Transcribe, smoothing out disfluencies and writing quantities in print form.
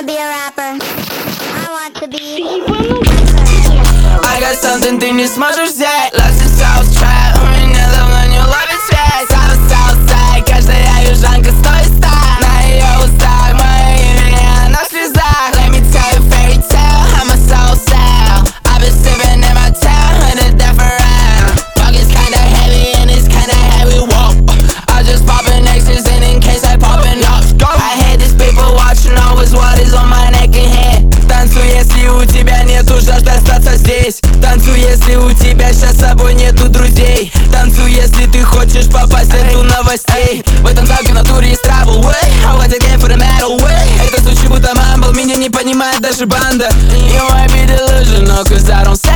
wanna be a rapper. I want to be. I got something ты не сможешь взять. Lost in South Trap, у меня давно не ловит связь. Southside, каждая южанка стоит ста. На ее устах мое имя, она в слезах. Let me tell you fairy tale, I'm a soul cell. I've been sipping in my town, and it's death around. Dog is kinda heavy and it's kinda heavy, whoa. I just pop an X's in case I pop an up. I hate these people watching always what is on my neck and head. Танцуй, если у тебя нету жажды остаться здесь. Танцуй, если у тебя сейчас с собой нету друзей. Танцуй, если ты хочешь попасть в ленту новостей. В этом замке в натуре есть trouble, way. I want to game for the metal, way. Это звучит будто мамбл, меня не понимает даже банда. You might be delusional, cause I don't say